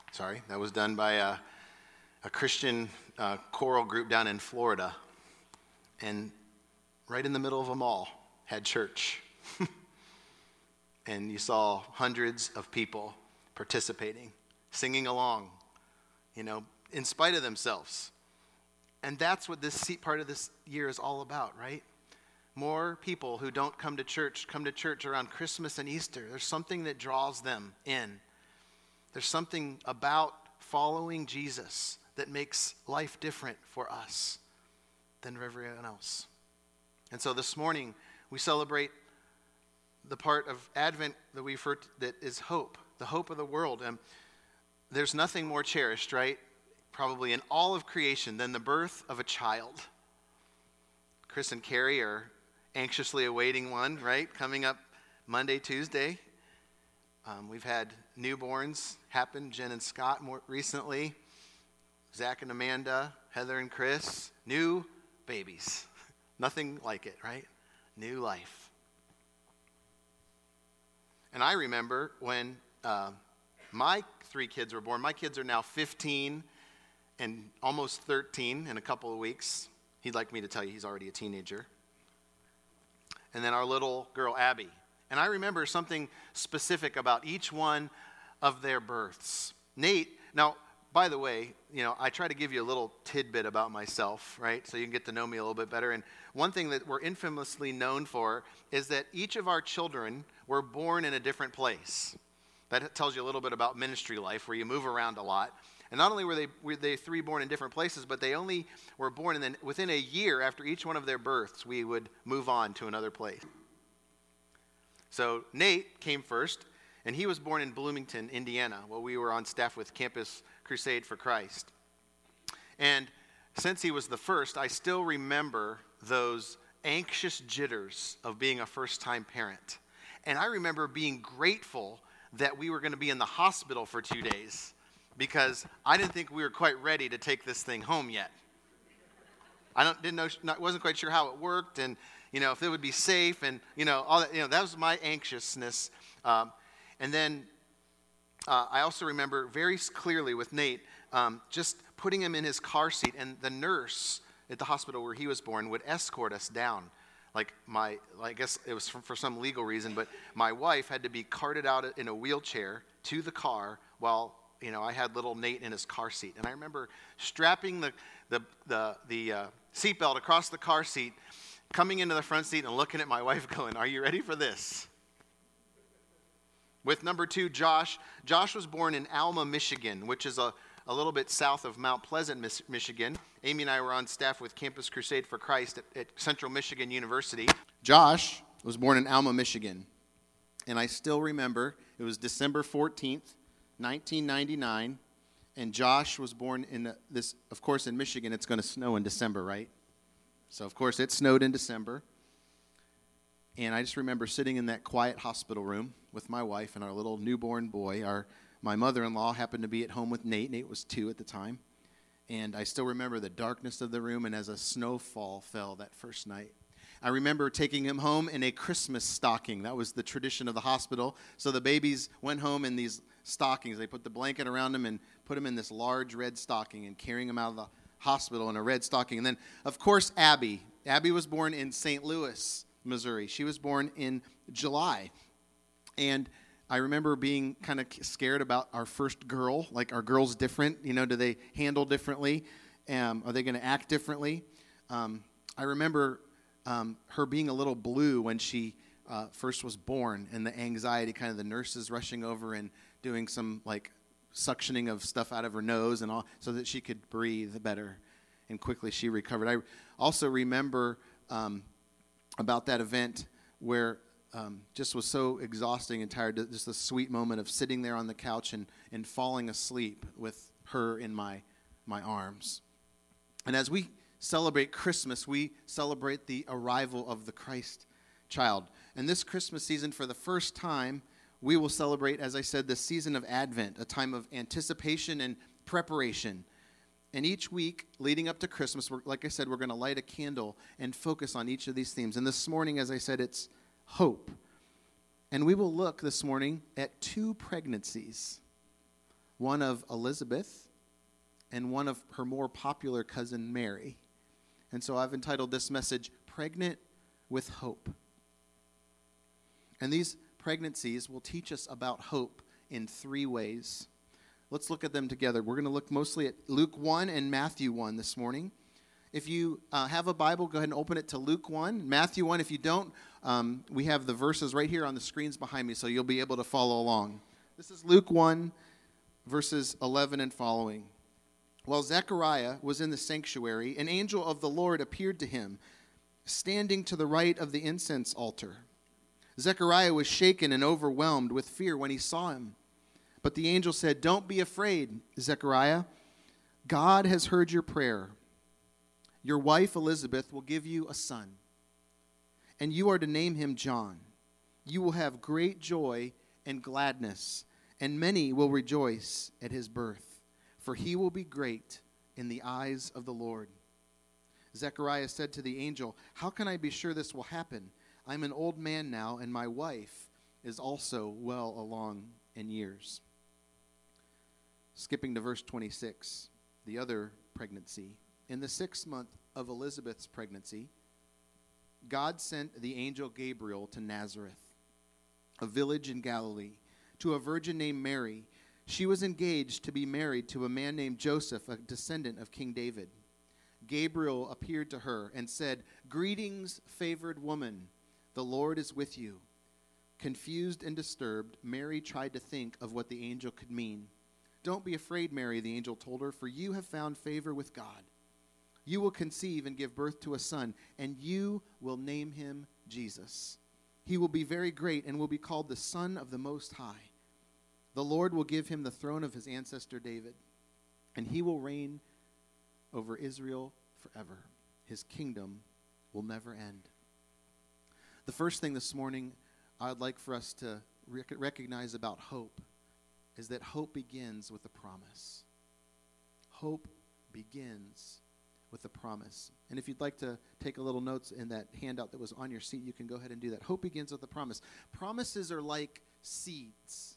That was done by a Christian choral group down in Florida. And right in the middle of a mall had church. And you saw hundreds of people participating, singing along, in spite of themselves. And that's what this part of this year is all about, right? More people who don't come to church around Christmas and Easter. There's something that draws them in. There's something about following Jesus that makes life different for us than for everyone else. And so this morning, we celebrate the part of Advent that we refer to that is hope, the hope of the world. And there's nothing more cherished, right? Probably in all of creation than the birth of a child. Chris and Carrie are anxiously awaiting one, right? Coming up Monday, Tuesday. We've had newborns happen, Jen and Scott more recently. Zach and Amanda, Heather and Chris. New babies. Nothing like it, right? New life. And I remember when my 3 kids were born. My kids are now 15 and almost 13 in a couple of weeks. He'd like me to tell you he's already a teenager. And then our little girl, Abby. And I remember something specific about each one of their births. Nate, now, by the way, I try to give you a little tidbit about myself, right? So you can get to know me a little bit better. And one thing that we're infamously known for is that each of our children were born in a different place. That tells you a little bit about ministry life, where you move around a lot. And not only were they 3 born in different places, but they only were born, and then within a year after each one of their births, we would move on to another place. So Nate came first, and he was born in Bloomington, Indiana, while we were on staff with Campus Crusade for Christ. And since he was the first, I still remember those anxious jitters of being a first-time parent. And I remember being grateful that we were going to be in the hospital for 2 days, because I didn't think we were quite ready to take this thing home yet. Wasn't quite sure how it worked, and if it would be safe, and all that. That was my anxiousness. And then I also remember very clearly with Nate, just putting him in his car seat, and the nurse at the hospital where he was born would escort us down. I guess it was for some legal reason, but my wife had to be carted out in a wheelchair to the car while I had little Nate in his car seat. And I remember strapping the seatbelt across the car seat, coming into the front seat and looking at my wife going, "Are you ready for this?" With number 2, Josh. Josh was born in Alma, Michigan, which is a little bit south of Mount Pleasant, Michigan. Amy and I were on staff with Campus Crusade for Christ at Central Michigan University. Josh was born in Alma, Michigan. And I still remember, it was December 14th, 1999. And Josh was born of course, in Michigan, it's going to snow in December, right? So, of course, it snowed in December. And I just remember sitting in that quiet hospital room with my wife and our little newborn boy. My mother-in-law happened to be at home with Nate. Nate was 2 at the time. And I still remember the darkness of the room, and as a snowfall fell that first night. I remember taking him home in a Christmas stocking. That was the tradition of the hospital. So the babies went home in these stockings. They put the blanket around them and put him in this large red stocking and carrying him out of the hospital in a red stocking. And then, of course, Abby. Abby was born in St. Louis, Missouri. She was born in July. And I remember being kind of scared about our first girl. Like, are girls different? Do they handle differently? Are they going to act differently? I remember her being a little blue when she first was born, and the anxiety, kind of the nurses rushing over and doing some suctioning of stuff out of her nose and all, so that she could breathe better. And quickly she recovered. I also remember about that event where just was so exhausting and tired, just the sweet moment of sitting there on the couch and falling asleep with her in my arms. And as we celebrate Christmas, we celebrate the arrival of the Christ child. And this Christmas season, for the first time, we will celebrate, as I said, the season of Advent, a time of anticipation and preparation. And each week leading up to Christmas, like I said, we're going to light a candle and focus on each of these themes. And this morning, as I said, it's hope. And we will look this morning at 2 pregnancies. one of Elizabeth and one of her more popular cousin Mary. And so I've entitled this message, Pregnant with Hope. And these pregnancies will teach us about hope in three ways. Let's look at them together. We're going to look mostly at Luke 1 and Matthew 1 this morning. If you have a Bible, go ahead and open it to Luke 1. Matthew 1, if you don't, we have the verses right here on the screens behind me, so you'll be able to follow along. This is Luke 1, verses 11 and following. While Zechariah was in the sanctuary, an angel of the Lord appeared to him, standing to the right of the incense altar. Zechariah was shaken and overwhelmed with fear when he saw him. But the angel said, "Don't be afraid, Zechariah. God has heard your prayer. Your wife Elizabeth will give you a son, and you are to name him John. You will have great joy and gladness, and many will rejoice at his birth, for he will be great in the eyes of the Lord." Zechariah said to the angel, "How can I be sure this will happen? I'm an old man now, and my wife is also well along in years." Skipping to verse 26, the other pregnancy. In the 6th month of Elizabeth's pregnancy, God sent the angel Gabriel to Nazareth, a village in Galilee, to a virgin named Mary. She was engaged to be married to a man named Joseph, a descendant of King David. Gabriel appeared to her and said, "Greetings, favored woman. The Lord is with you." Confused and disturbed, Mary tried to think of what the angel could mean. "Don't be afraid, Mary," the angel told her, "for you have found favor with God. You will conceive and give birth to a son, and you will name him Jesus. He will be very great and will be called the Son of the Most High. The Lord will give him the throne of his ancestor David, and he will reign over Israel forever. His kingdom will never end." The first thing this morning I'd like for us to recognize about hope is that hope begins with a promise. Hope begins with a promise. And if you'd like to take a little notes in that handout that was on your seat, you can go ahead and do that. Hope begins with a promise. Promises are like seeds.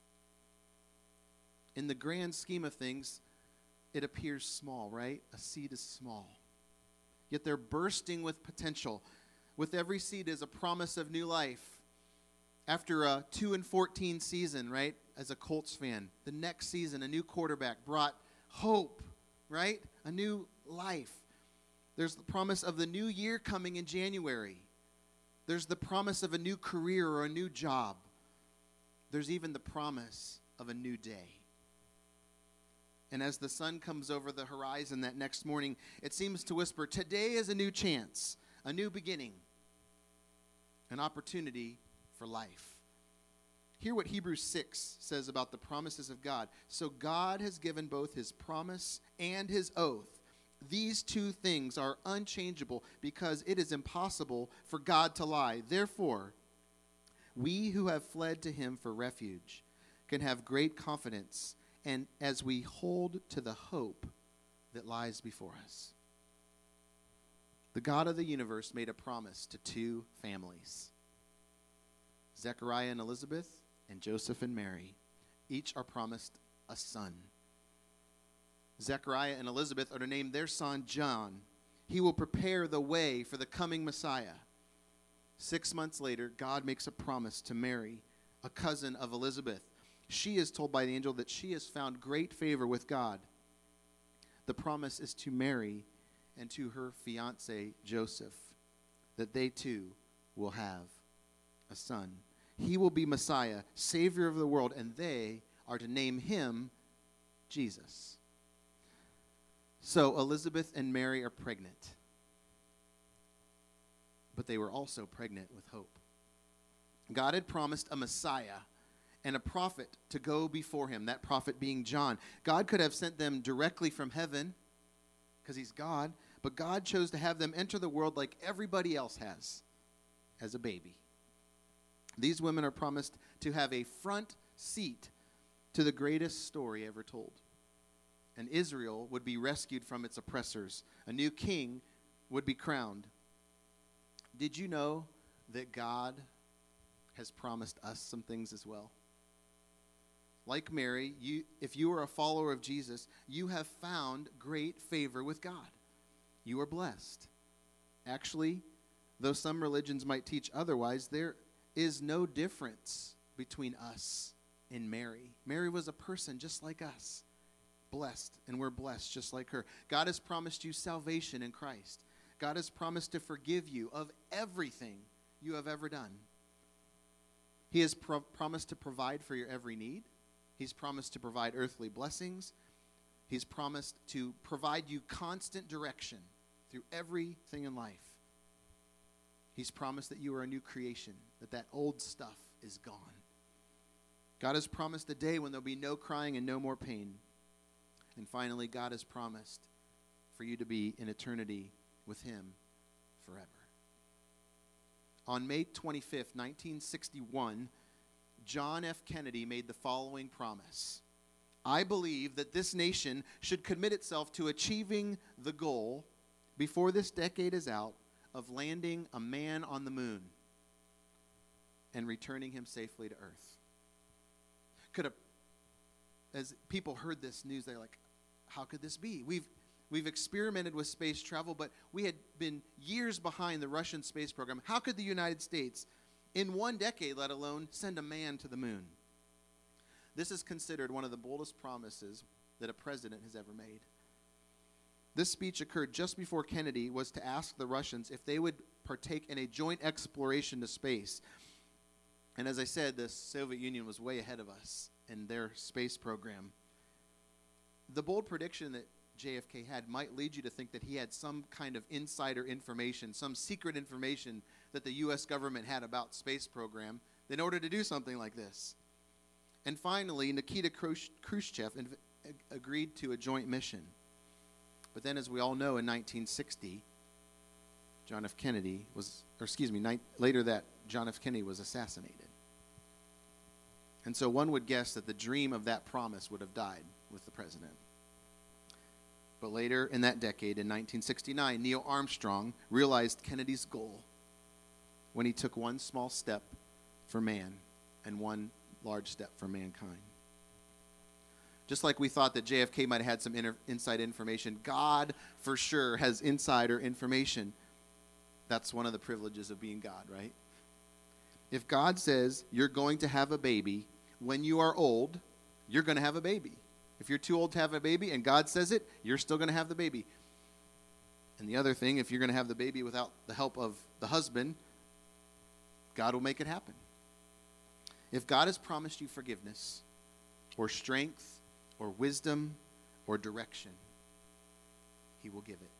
In the grand scheme of things, it appears small, right? A seed is small. Yet they're bursting with potential. With every seed is a promise of new life. After a 2-14 season, right, as a Colts fan, the next season, a new quarterback brought hope, right? A new life. There's the promise of the new year coming in January. There's the promise of a new career or a new job. There's even the promise of a new day. And as the sun comes over the horizon that next morning, it seems to whisper, today is a new chance, a new beginning, an opportunity for life. Hear what Hebrews 6 says about the promises of God. So God has given both his promise and his oath. These two things are unchangeable because it is impossible for God to lie. Therefore, we who have fled to him for refuge can have great confidence, and as we hold to the hope that lies before us. The God of the universe made a promise to two families, Zechariah and Elizabeth, and Joseph and Mary. Each are promised a son. Zechariah and Elizabeth are to name their son John. He will prepare the way for the coming Messiah. 6 months later, God makes a promise to Mary, a cousin of Elizabeth. She is told by the angel that she has found great favor with God. The promise is to Mary and to her fiancé Joseph, that they too will have a son. He will be Messiah, Savior of the world, and they are to name him Jesus. So Elizabeth and Mary are pregnant, but they were also pregnant with hope. God had promised a Messiah and a prophet to go before him, that prophet being John. God could have sent them directly from heaven because he's God, but God chose to have them enter the world like everybody else has, as a baby. These women are promised to have a front seat to the greatest story ever told. And Israel would be rescued from its oppressors. A new king would be crowned. Did you know that God has promised us some things as well? like Mary, if you are a follower of Jesus, you have found great favor with God. You are blessed. Actually, though some religions might teach otherwise, there is no difference between us and Mary. Mary was a person just like us, blessed, and we're blessed just like her. God has promised you salvation in Christ. God has promised to forgive you of everything you have ever done. He has promised to provide for your every need. He's promised to provide earthly blessings. He's promised to provide you constant direction through everything in life. He's promised that you are a new creation, that old stuff is gone. God has promised a day when there'll be no crying and no more pain. And finally, God has promised for you to be in eternity with him forever. On May 25th, 1961, John F. Kennedy made the following promise. I believe that this nation should commit itself to achieving the goal before this decade is out of landing a man on the moon and returning him safely to Earth. As people heard this news, they're like, how could this be? We've experimented with space travel, but we had been years behind the Russian space program. How could the United States, in one decade, let alone send a man to the moon? This is considered one of the boldest promises that a president has ever made. This speech occurred just before Kennedy was to ask the Russians if they would partake in a joint exploration to space. And as I said, the Soviet Union was way ahead of us in their space program. The bold prediction that JFK had might lead you to think that he had some kind of insider information, some secret information that the U.S. government had about space program in order to do something like this. And finally, Nikita Khrushchev agreed to a joint mission. But then, as we all know, in 1960, later that John F. Kennedy was assassinated. And so one would guess that the dream of that promise would have died with the president. But later in that decade, in 1969, Neil Armstrong realized Kennedy's goal when he took one small step for man and one large step for mankind. Just like we thought that JFK might have had some inside information, God for sure has insider information. That's one of the privileges of being God, right? If God says you're going to have a baby, when you are old, you're going to have a baby. If you're too old to have a baby and God says it, you're still going to have the baby. And the other thing, if you're going to have the baby without the help of the husband, God will make it happen. If God has promised you forgiveness or strength or wisdom or direction, he will give it.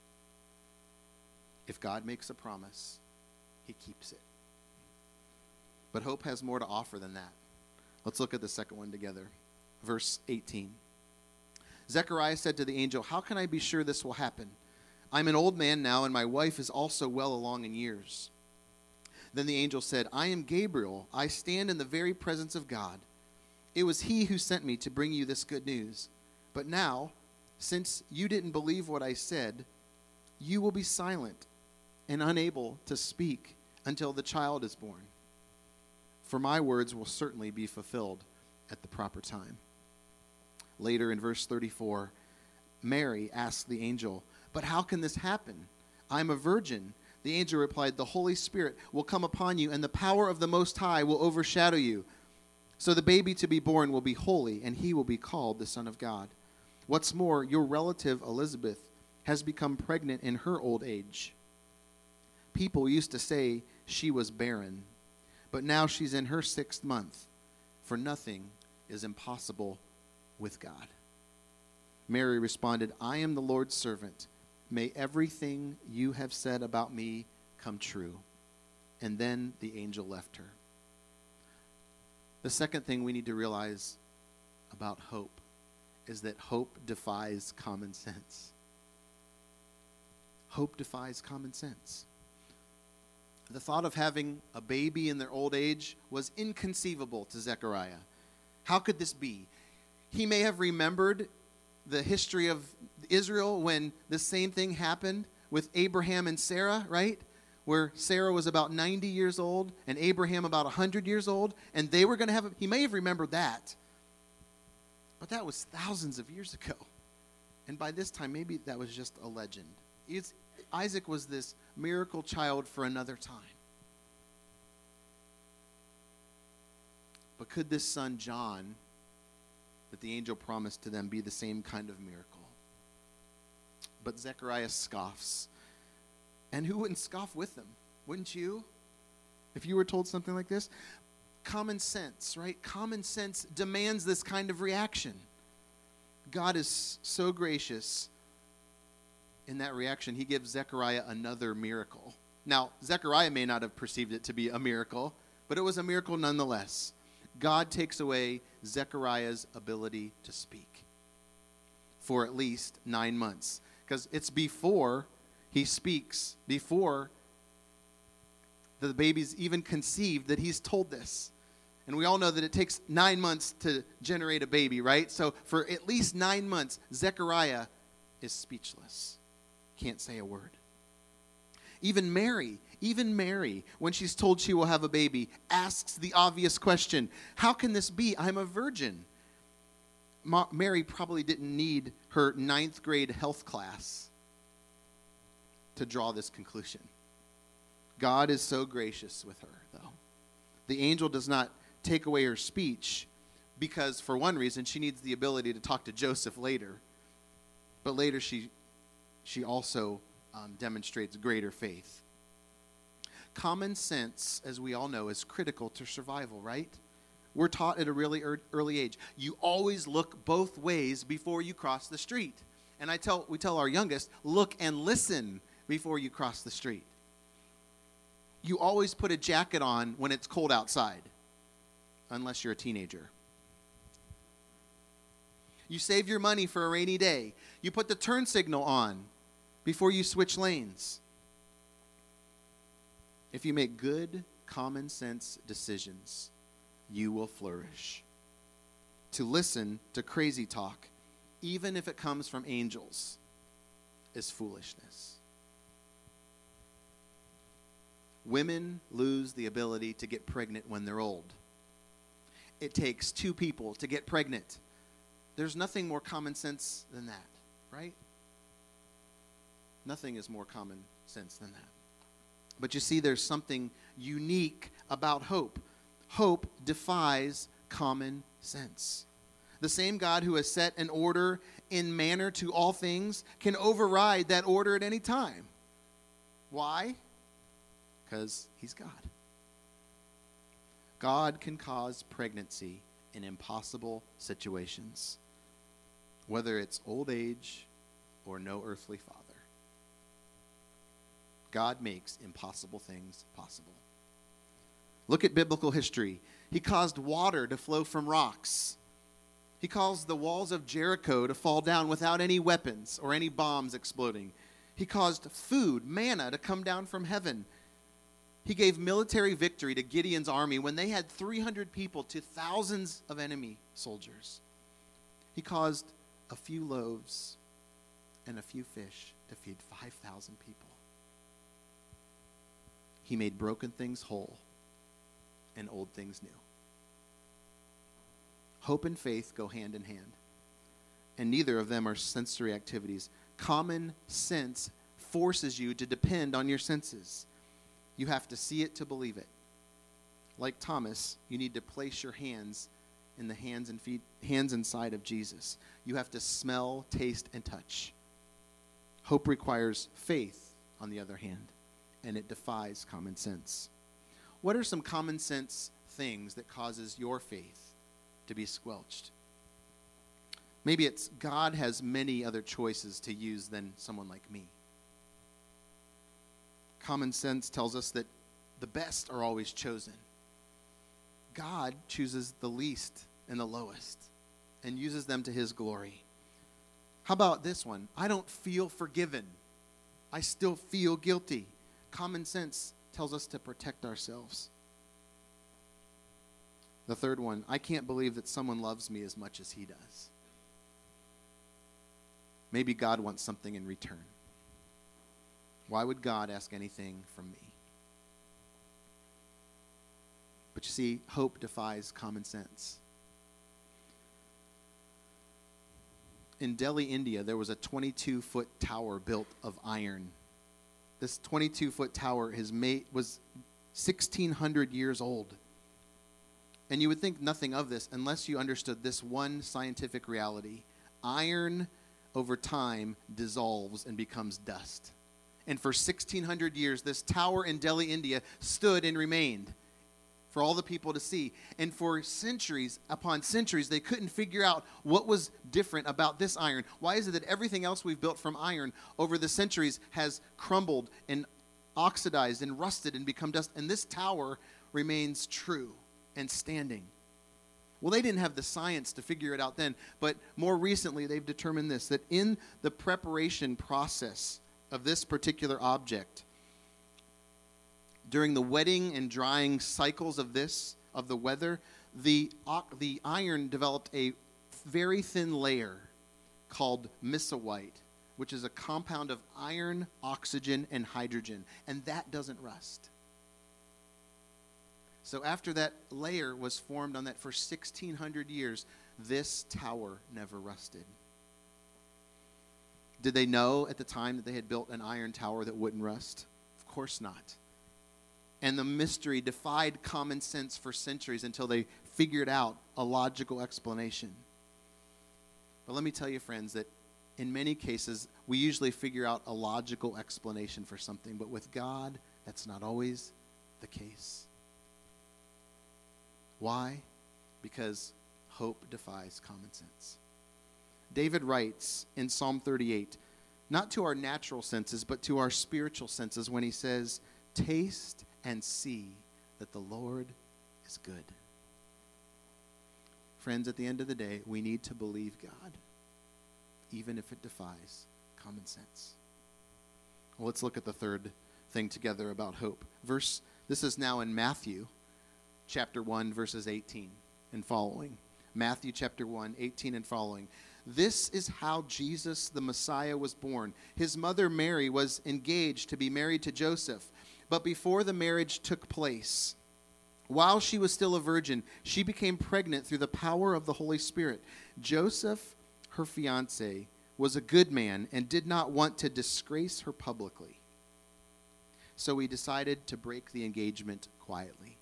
If God makes a promise, he keeps it. But hope has more to offer than that. Let's look at the second one together. Verse 18. Zechariah said to the angel, how can I be sure this will happen? I'm an old man now, and my wife is also well along in years. Then the angel said, I am Gabriel. I stand in the very presence of God. It was he who sent me to bring you this good news. But now, since you didn't believe what I said, you will be silent and unable to speak until the child is born. For my words will certainly be fulfilled at the proper time. Later in verse 34, Mary asked the angel, but how can this happen? I'm a virgin. The angel replied, the Holy Spirit will come upon you, and the power of the Most High will overshadow you. So the baby to be born will be holy, and he will be called the Son of God. What's more, your relative Elizabeth has become pregnant in her old age. People used to say she was barren, but now she's in her 6th month, for nothing is impossible with God. Mary responded, I am the Lord's servant. May everything you have said about me come true. And then the angel left her. The second thing we need to realize about hope is that hope defies common sense. Hope defies common sense. The thought of having a baby in their old age was inconceivable to Zechariah. How could this be? He may have remembered the history of Israel when the same thing happened with Abraham and Sarah, right? Where Sarah was about 90 years old and Abraham about 100 years old, and they were going to have he may have remembered that. But that was thousands of years ago. And by this time, maybe that was just a legend. Isaac was this miracle child for another time. But could this son, John, that the angel promised to them, be the same kind of miracle? But Zechariah scoffs. And who wouldn't scoff with him? Wouldn't you? If you were told something like this? Common sense, right? Common sense demands this kind of reaction. God is so gracious in that reaction. He gives Zechariah another miracle. Now, Zechariah may not have perceived it to be a miracle, but it was a miracle nonetheless. God takes away Zechariah's ability to speak for at least 9 months. Because it's before he speaks, before the baby's even conceived, that he's told this. And we all know that it takes 9 months to generate a baby, right? So for at least 9 months, Zechariah is speechless. Can't say a word. Even Mary, when she's told she will have a baby, asks the obvious question, how can this be? I'm a virgin. Mary probably didn't need her 9th grade health class to draw this conclusion. God is so gracious with her, though. The angel does not take away her speech because, for one reason, she needs the ability to talk to Joseph later. But later she also demonstrates greater faith. Common sense, as we all know, is critical to survival, right? We're taught at a really early age. You always look both ways before you cross the street. And we tell our youngest, look and listen before you cross the street. You always put a jacket on when it's cold outside, unless you're a teenager. You save your money for a rainy day. You put the turn signal on before you switch lanes. If you make good, common sense decisions, you will flourish. To listen to crazy talk, even if it comes from angels, is foolishness. Women lose the ability to get pregnant when they're old. It takes 2 people to get pregnant. There's nothing more common sense than that, right? Nothing is more common sense than that. But you see, there's something unique about hope. Hope defies common sense. The same God who has set an order in manner to all things can override that order at any time. Why? Because he's God. God can cause pregnancy in impossible situations, whether it's old age or no earthly father. God makes impossible things possible. Look at biblical history. He caused water to flow from rocks. He caused the walls of Jericho to fall down without any weapons or any bombs exploding. He caused food, manna, to come down from heaven. He gave military victory to Gideon's army when they had 300 people to thousands of enemy soldiers. He caused a few loaves and a few fish to feed 5,000 people. He made broken things whole and old things new. Hope and faith go hand in hand, and neither of them are sensory activities. Common sense forces you to depend on your senses. You have to see it to believe it. Like Thomas, you need to place your hands in the hands and feet, hands inside of Jesus. You have to smell, taste, and touch. Hope requires faith, on the other hand, and it defies common sense. What are some common sense things that causes your faith to be squelched? Maybe it's God has many other choices to use than someone like me. Common sense tells us that the best are always chosen. God chooses the least and the lowest and uses them to his glory. How about this one? I don't feel forgiven. I still feel guilty. Common sense tells us to protect ourselves. The third one, I can't believe that someone loves me as much as he does. Maybe God wants something in return. Why would God ask anything from me? But you see, hope defies common sense. in Delhi, India, there was a 22-foot tower built of iron. This 22-foot tower was 1,600 years old. And you would think nothing of this unless you understood this one scientific reality. Iron, over time, dissolves and becomes dust. And for 1,600 years, this tower in Delhi, India, stood and remained for all the people to see. And for centuries upon centuries, they couldn't figure out what was different about this iron. Why is it that everything else we've built from iron over the centuries has crumbled and oxidized and rusted and become dust, and this tower remains true and standing? Well, they didn't have the science to figure it out then, but more recently they've determined this, that in the preparation process of this particular object, during the wetting and drying cycles of the weather, the iron developed a very thin layer called mesowite, which is a compound of iron, oxygen, and hydrogen, and that doesn't rust. So after that layer was formed on that for 1,600 years, this tower never rusted. Did they know at the time that they had built an iron tower that wouldn't rust? Of course not. And the mystery defied common sense for centuries until they figured out a logical explanation. But let me tell you, friends, that in many cases, we usually figure out a logical explanation for something. But with God, that's not always the case. Why? Because hope defies common sense. David writes in Psalm 38, not to our natural senses, but to our spiritual senses, when he says, "Taste and see that the Lord is good." Friends, at the end of the day, we need to believe God, even if it defies common sense. Well, let's look at the third thing together about hope. This is now in Matthew chapter 1, verses 18 and following. Matthew chapter 1, 18 and following. This is how Jesus, the Messiah, was born. His mother Mary was engaged to be married to Joseph. But before the marriage took place, while she was still a virgin, she became pregnant through the power of the Holy Spirit. Joseph, her fiancé, was a good man and did not want to disgrace her publicly. So he decided to break the engagement quietly.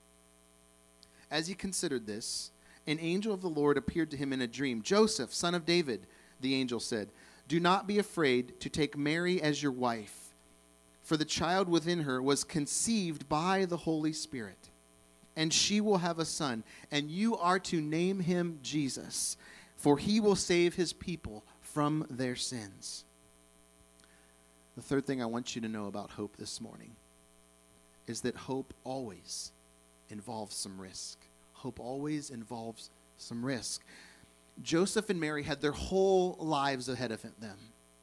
As he considered this, an angel of the Lord appeared to him in a dream. "Joseph, son of David," the angel said, "do not be afraid to take Mary as your wife, for the child within her was conceived by the Holy Spirit, and she will have a son, and you are to name him Jesus, for he will save his people from their sins." The third thing I want you to know about hope this morning is that hope always involves some risk. Hope always involves some risk. Joseph and Mary had their whole lives ahead of them.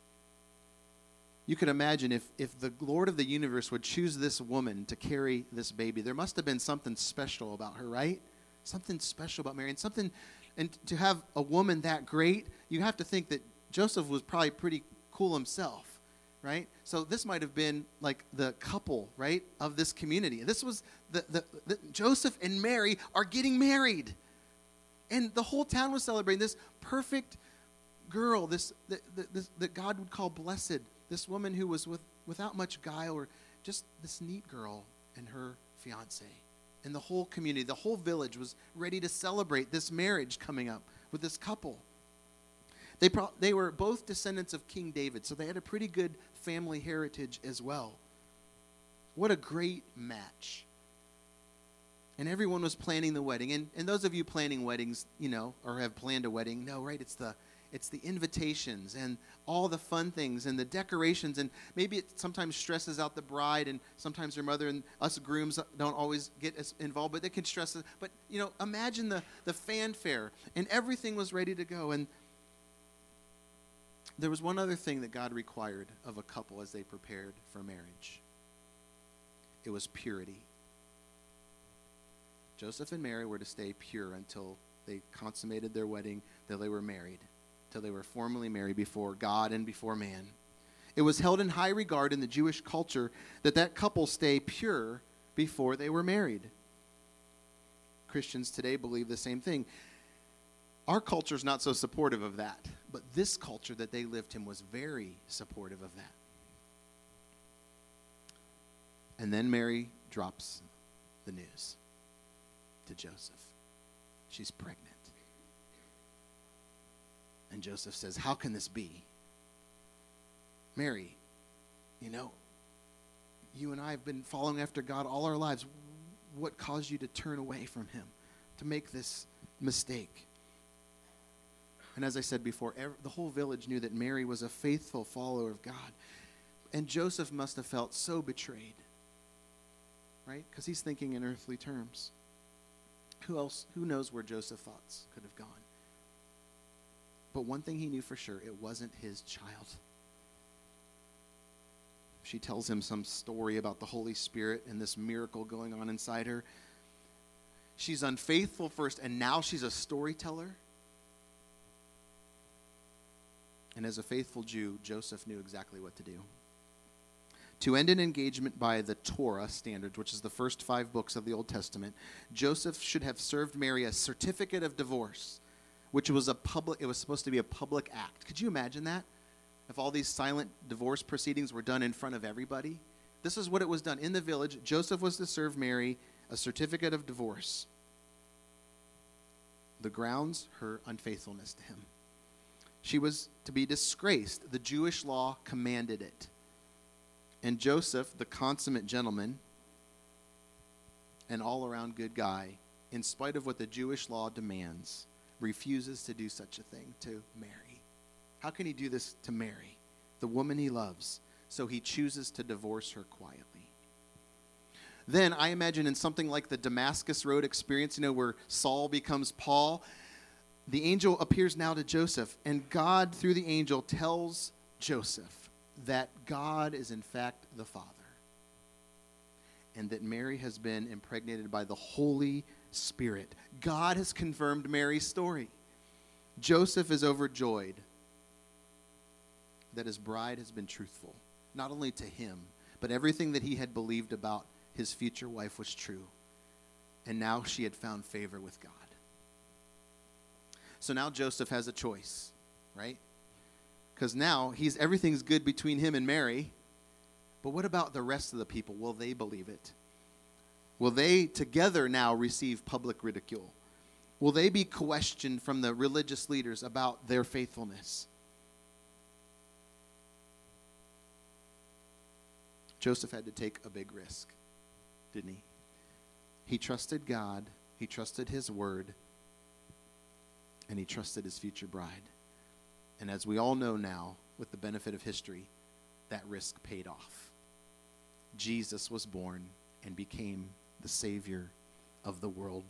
You could imagine if the Lord of the universe would choose this woman to carry this baby, there must have been something special about her, right? Something special about Mary. And to have a woman that great, you have to think that Joseph was probably pretty cool himself, right? So this might have been like the couple, right, of this community. This was the Joseph and Mary are getting married. And the whole town was celebrating this perfect girl, this that God would call blessed, this woman who was without much guile, or just this neat girl and her fiancé. And the whole community, the whole village was ready to celebrate this marriage coming up with this couple. They were both descendants of King David, so they had a pretty good family heritage as well. What a great match. And everyone was planning the wedding. And those of you planning weddings, or have planned a wedding, know, right? It's the invitations and all the fun things and the decorations. And maybe it sometimes stresses out the bride, and sometimes her mother, and us grooms don't always get as involved, but they can stress it. But, imagine the fanfare, and everything was ready to go. And there was one other thing that God required of a couple as they prepared for marriage. It was purity. Joseph and Mary were to stay pure until they consummated their wedding, till they were married, till they were formally married before God and before man. It was held in high regard in the Jewish culture that couple stay pure before they were married. Christians today believe the same thing. Our culture is not so supportive of that, But this culture that they lived in was very supportive of that. And then Mary drops the news to Joseph. She's pregnant. And Joseph says, how can this be? Mary, you and I have been following after God all our lives. What caused you to turn away from him, to make this mistake? And as I said before, the whole village knew that Mary was a faithful follower of God. And Joseph must have felt so betrayed, right? Because he's thinking in earthly terms. Who knows where Joseph's thoughts could have gone? But one thing he knew for sure, it wasn't his child. She tells him some story about the Holy Spirit and this miracle going on inside her. She's unfaithful first, and now she's a storyteller. And as a faithful Jew, Joseph knew exactly what to do. To end an engagement by the Torah standards, which is the first 5 books of the Old Testament, Joseph should have served Mary a certificate of divorce, which was it was supposed to be a public act. Could you imagine that? If all these silent divorce proceedings were done in front of everybody? This is what it was done. In the village, Joseph was to serve Mary a certificate of divorce. The grounds, her unfaithfulness to him. She was to be disgraced. The Jewish law commanded it. And Joseph, the consummate gentleman, an all-around good guy, in spite of what the Jewish law demands, refuses to do such a thing to Mary. How can he do this to Mary, the woman he loves? So he chooses to divorce her quietly. Then I imagine in something like the Damascus Road experience, where Saul becomes Paul, the angel appears now to Joseph, and God, through the angel, tells Joseph that God is in fact the Father, and that Mary has been impregnated by the Holy Spirit. God has confirmed Mary's story. Joseph is overjoyed that his bride has been truthful, not only to him, but everything that he had believed about his future wife was true. And now she had found favor with God. So now Joseph has a choice, right? Because now everything's good between him and Mary. But what about the rest of the people? Will they believe it? Will they together now receive public ridicule? Will they be questioned from the religious leaders about their faithfulness? Joseph had to take a big risk, didn't he? He trusted God, he trusted his word, and he trusted his future bride. And as we all know now, with the benefit of history, that risk paid off. Jesus was born and became the Savior of the world.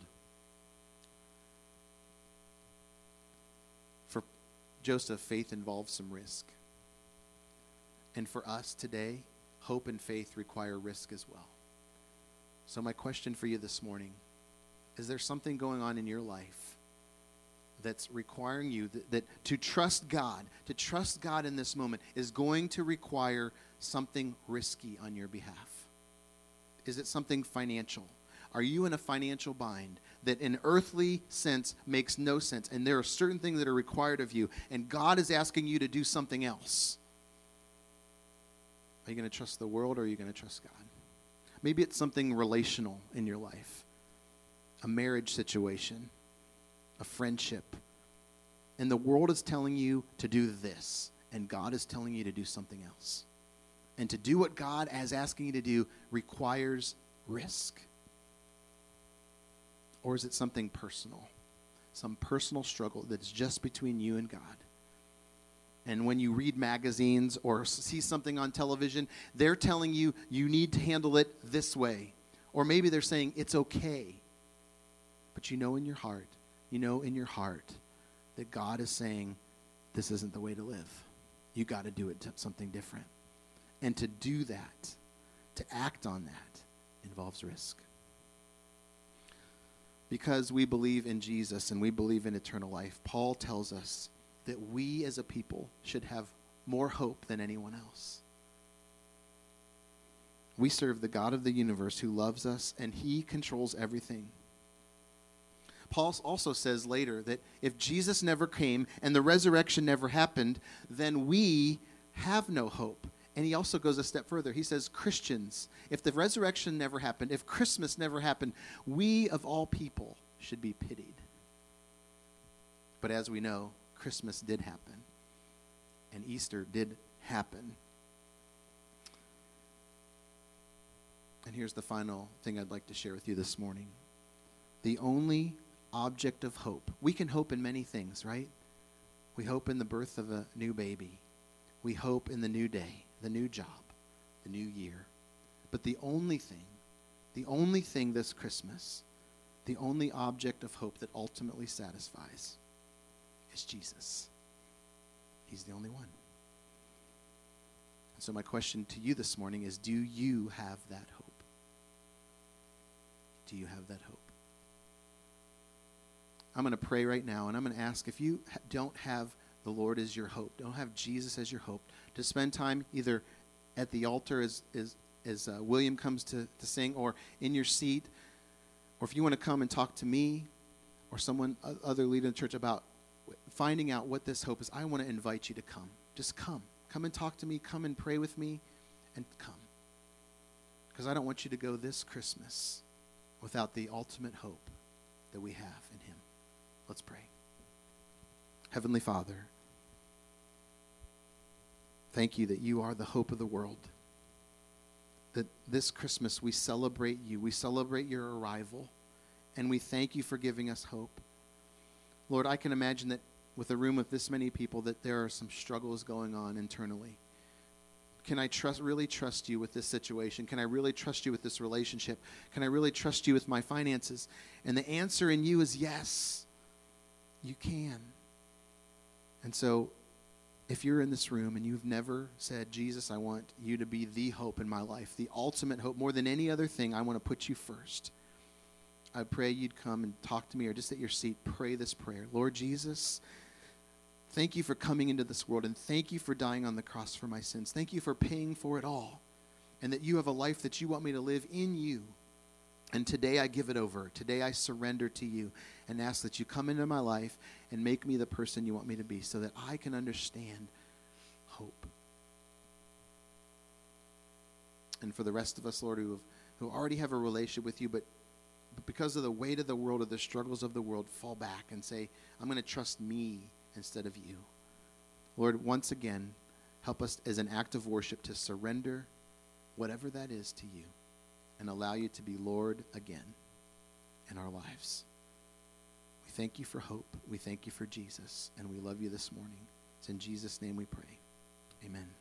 For Joseph, faith involves some risk. And for us today, hope and faith require risk as well. So my question for you this morning, is there something going on in your life that's requiring you that to trust God in this moment is going to require something risky on your behalf? Is it something financial? Are you in a financial bind that in earthly sense makes no sense, and there are certain things that are required of you, and God is asking you to do something else? Are you going to trust the world, or are you going to trust God? Maybe it's something relational in your life, a marriage situation, a friendship. And the world is telling you to do this, and God is telling you to do something else. And to do what God is asking you to do requires risk. Or is it something personal? Some personal struggle that's just between you and God. And when you read magazines or see something on television, they're telling you you need to handle it this way. Or maybe they're saying it's okay. But you know in your heart that God is saying this isn't the way to live. You got to do it to something different. And to do that, to act on that, involves risk. Because we believe in Jesus and we believe in eternal life, Paul tells us that we as a people should have more hope than anyone else. We serve the God of the universe who loves us, and he controls everything. Paul also says later that if Jesus never came and the resurrection never happened, then we have no hope. And he also goes a step further. He says, Christians, if the resurrection never happened, if Christmas never happened, we of all people should be pitied. But as we know, Christmas did happen, and Easter did happen. And here's the final thing I'd like to share with you this morning. The only object of hope. We can hope in many things, right? We hope in the birth of a new baby. We hope in the new day, the new job, the new year. But the only thing this Christmas, the only object of hope that ultimately satisfies is Jesus. He's the only one. And so my question to you this morning is, do you have that hope? Do you have that hope? I'm going to pray right now, and I'm going to ask, if you don't have the Lord as your hope, don't have Jesus as your hope, to spend time either at the altar as William comes to sing, or in your seat, or if you want to come and talk to me or someone, other leader in the church, about finding out what this hope is, I want to invite you to come. Just come. Come and talk to me. Come and pray with me, and come. Because I don't want you to go this Christmas without the ultimate hope that we have in him. Let's pray. Heavenly Father, thank you that you are the hope of the world. That this Christmas we celebrate you. We celebrate your arrival. And we thank you for giving us hope. Lord, I can imagine that with a room of this many people that there are some struggles going on internally. Can I really trust you with this situation? Can I really trust you with this relationship? Can I really trust you with my finances? And the answer in you is yes, you can. And so if you're in this room and you've never said, Jesus, I want you to be the hope in my life, the ultimate hope, more than any other thing, I want to put you first. I pray you'd come and talk to me, or just at your seat, pray this prayer. Lord Jesus, thank you for coming into this world, and thank you for dying on the cross for my sins. Thank you for paying for it all, and that you have a life that you want me to live in you. And today I give it over. Today I surrender to you and ask that you come into my life and make me the person you want me to be, so that I can understand hope. And for the rest of us, Lord, who already have a relationship with you, but because of the weight of the world, or the struggles of the world, fall back and say, I'm going to trust me instead of you. Lord, once again, help us as an act of worship to surrender whatever that is to you and allow you to be Lord again in our lives. We thank you for hope. We thank you for Jesus, and we love you this morning. It's in Jesus' name we pray. Amen.